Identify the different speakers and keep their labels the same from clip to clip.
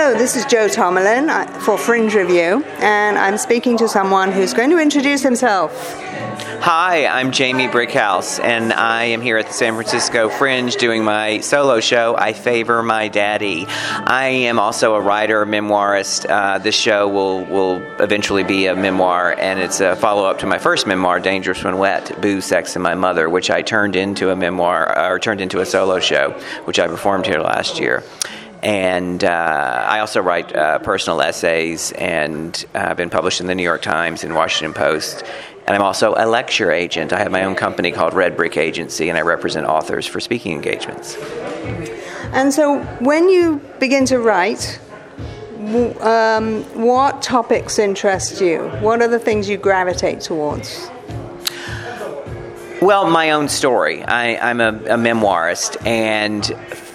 Speaker 1: Hello, this is Joe Tomalin for Fringe Review, and I'm speaking to someone who's going to introduce himself.
Speaker 2: Hi, I'm Jamie Brickhouse, and I am here at the San Francisco Fringe doing my solo show, I Favor My Daddy. I am also a writer, memoirist. This show will eventually be a memoir, and it's a follow-up to my first memoir, Dangerous When Wet, Booze, Sex, and My Mother, which I turned into a memoir, or turned into a solo show, which I performed here last year. And I also write personal essays, and I've been published in the New York Times and Washington Post. And I'm also a lecture agent. I have my own company called Red Brick Agency, and I represent authors for speaking engagements.
Speaker 1: And so when you begin to write, what topics interest you? What are the things you gravitate towards?
Speaker 2: Well, my own story. I'm a memoirist, and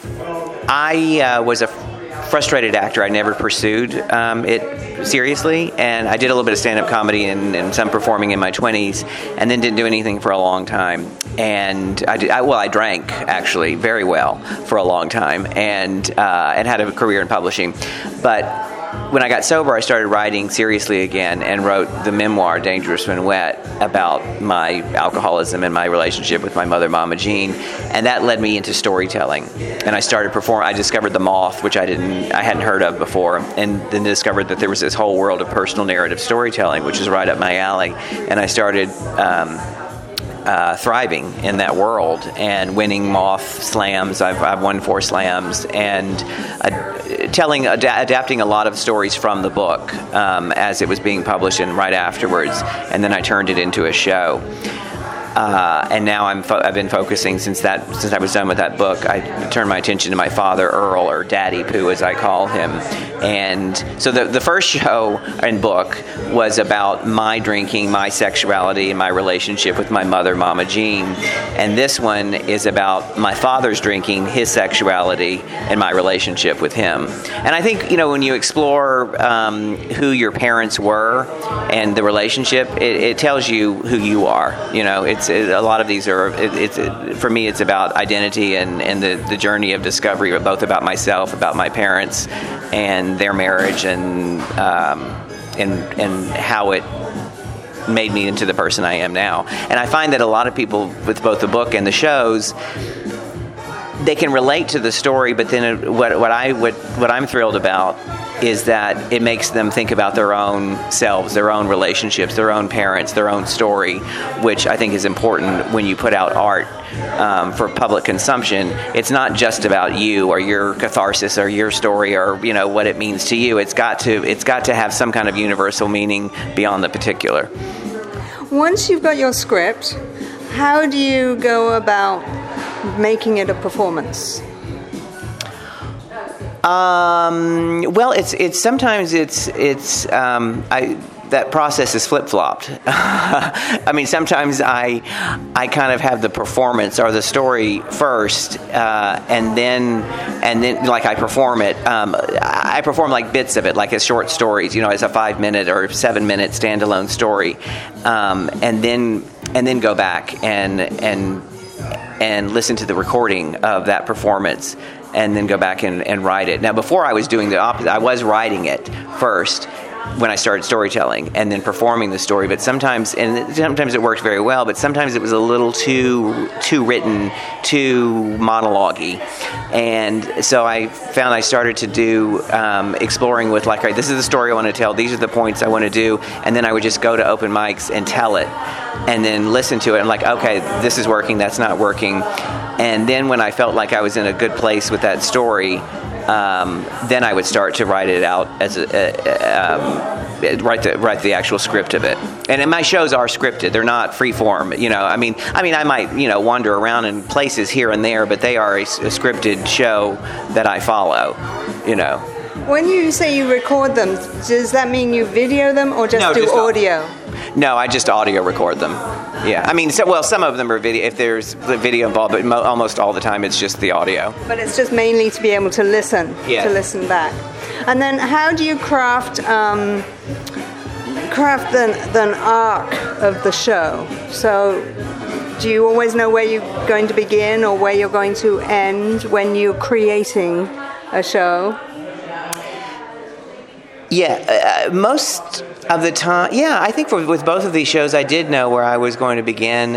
Speaker 2: I was a frustrated actor. I never pursued it seriously, and I did a little bit of stand-up comedy and some performing in my 20s, and then didn't do anything for a long time. And I drank, actually, very well for a long time, and had a career in publishing. But when I got sober, I started writing seriously again and wrote the memoir, Dangerous When Wet, about my alcoholism and my relationship with my mother, Mama Jean, and that led me into storytelling. And I started performing. I discovered The Moth, which I hadn't heard of before, and then discovered that there was this whole world of personal narrative storytelling, which is right up my alley. And I started thriving in that world and winning Moth slams. I've won 4 slams, and adapting a lot of stories from the book as it was being published and right afterwards, and then I turned it into a show. And now I've been focusing since I was done with that book. I turned my attention to my father, Earl, or Daddy Pooh, as I call him. And so the first show and book was about my drinking, my sexuality, and my relationship with my mother, Mama Jean. And this one is about my father's drinking, his sexuality, and my relationship with him. And I think, when you explore who your parents were and the relationship, it tells you who you are. A lot of these are, for me, it's about identity and the journey of discovery, both about myself, about my parents, and their marriage, and how it made me into the person I am now. And I find that a lot of people, with both the book and the shows, they can relate to the story, but then what I'm thrilled about is that it makes them think about their own selves, their own relationships, their own parents, their own story, which I think is important when you put out art for public consumption. It's not just about you or your catharsis or your story or what it means to you. It's got to have some kind of universal meaning beyond the particular.
Speaker 1: Once you've got your script, how do you go about making it a performance?
Speaker 2: Well, it's sometimes that process is flip-flopped. I mean, sometimes I kind of have the performance or the story first, and then like I perform it. I perform like bits of it, like as short stories, as a 5-minute or 7-minute standalone story, and then go back and listen to the recording of that performance, and then go back and write it. Now, before I was doing the opposite. I was writing it first when I started storytelling, and then performing the story. But sometimes it worked very well, but sometimes it was a little too written, too monologue-y. And so I found I started to do exploring with, like, all right, this is the story I want to tell, these are the points I want to do, and then I would just go to open mics and tell it, and then listen to it, and like, okay, this is working, that's not working. And then when I felt like I was in a good place with that story, then I would start to write it out as write the actual script of it. And my shows are scripted; they're not free form. I might wander around in places here and there, but they are a scripted show that I follow.
Speaker 1: When you say you record them, does that mean you video them or just do audio?
Speaker 2: No, I just audio record them. Yeah, I mean, some of them are video, if there's the video involved, but almost all the time it's just the audio. But
Speaker 1: it's just mainly to be able to listen, to listen back. And then how do you craft an arc of the show? So do you always know where you're going to begin or where you're going to end when you're creating a show?
Speaker 2: Yeah, most of the time, yeah, I think with both of these shows, I did know where I was going to begin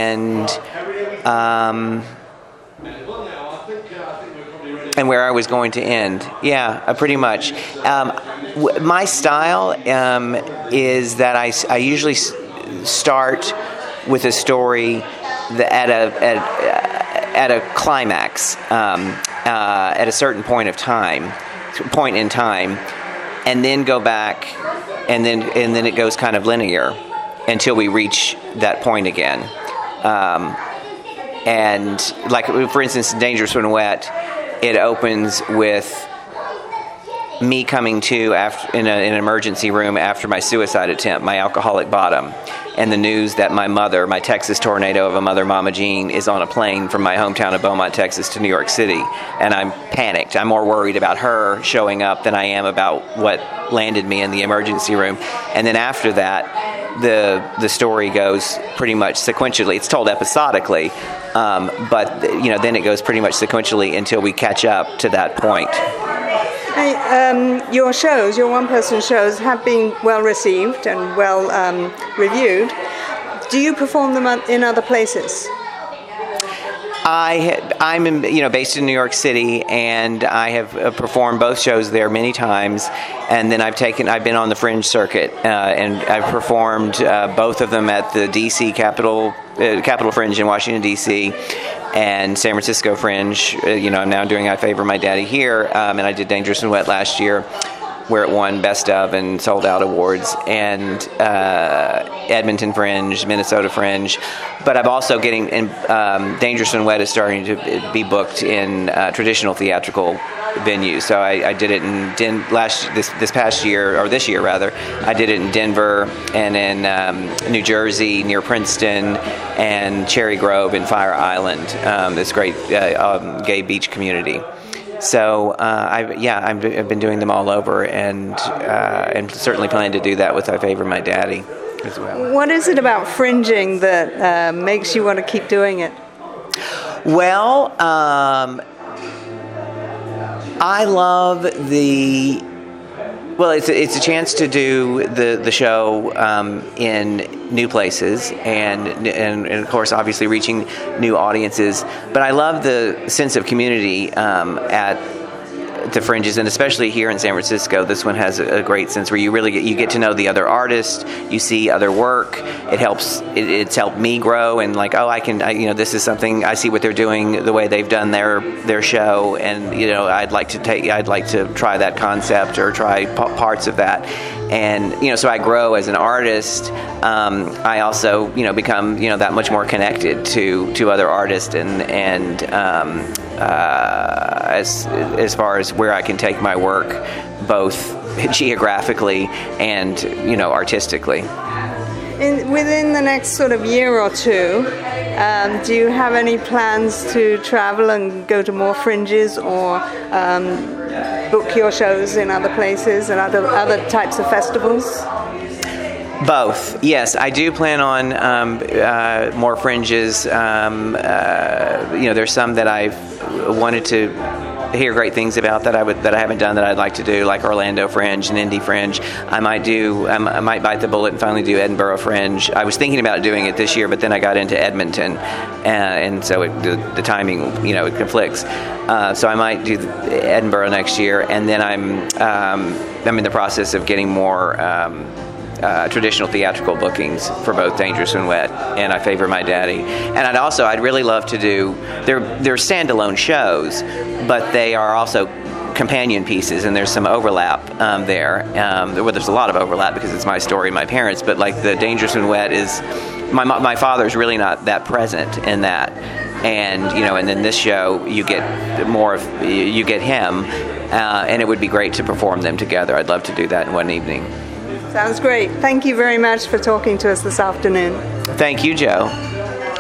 Speaker 2: and where I was going to end. Yeah, pretty much. My style is that I usually start with a story at a climax, at a certain point in time, and then go back, and then it goes kind of linear until we reach that point again. And like, for instance, Dangerous When Wet, it opens with me coming to in an emergency room after my suicide attempt, my alcoholic bottom, and the news that my mother, my Texas tornado of a mother, Mama Jean, is on a plane from my hometown of Beaumont, Texas to New York City. And I'm panicked. I'm more worried about her showing up than I am about what landed me in the emergency room. And then after that, the story goes pretty much sequentially. It's told episodically, but then it goes pretty much sequentially until we catch up to that point.
Speaker 1: Your shows, your one-person shows, have been well received and well reviewed. Do you perform them in other places? I'm based in New York City, and I have performed both shows there many times. And then I've been on the Fringe circuit, and I've performed both of them at the D.C. Capitol Fringe in Washington D.C. and San Francisco Fringe. I'm now doing I Favor My Daddy here, and I did Dangerous and Wet last year, where it won Best of and Sold Out awards, and Edmonton Fringe, Minnesota Fringe. But I'm also getting Dangerous and Wet is starting to be booked in traditional theatrical venues. So I did it in this past year, or this year rather. I did it in Denver and in New Jersey near Princeton, and Cherry Grove in Fire Island, this great gay beach community. So I've been doing them all over, and certainly plan to do that with I Favor My Daddy as well. What is it about fringing that makes you want to keep doing it?
Speaker 2: Well, I love it's a chance to do the show in new places and of course obviously reaching new audiences. But I love the sense of community at the Fringes, and especially here in San Francisco. This one has a great sense where you really get to know the other artists, you see other work. It helps. It's helped me grow, and this is something I see what they're doing, the way they've done their show, and I'd like to try that concept or try parts of that. And so I grow as an artist. I also become that much more connected to other artists, and as far as where I can take my work, both geographically and artistically.
Speaker 1: Within the next sort of year or two, do you have any plans to travel and go to more Fringes, or book your shows in other places and other types of festivals?
Speaker 2: Both, yes. I do plan on more Fringes. There's some that I've wanted to hear great things about that I haven't done that I'd like to do, like Orlando Fringe and Indy Fringe. I might bite the bullet and finally do Edinburgh Fringe. I was thinking about doing it this year, but then I got into Edmonton, and so the timing, it conflicts. So I might do Edinburgh next year, and then I'm in the process of getting more traditional theatrical bookings for both Dangerous and Wet and I Favor My Daddy. And I'd really love to do, they're standalone shows, but they are also companion pieces, and there's some overlap there. There's a lot of overlap because it's my story and my parents, but like the Dangerous and Wet is, my father's really not that present in that. And and then this show you get him, and it would be great to perform them together. I'd love to do that in one evening.
Speaker 1: Sounds great. Thank you very much for talking to us this afternoon.
Speaker 2: Thank you, Joe.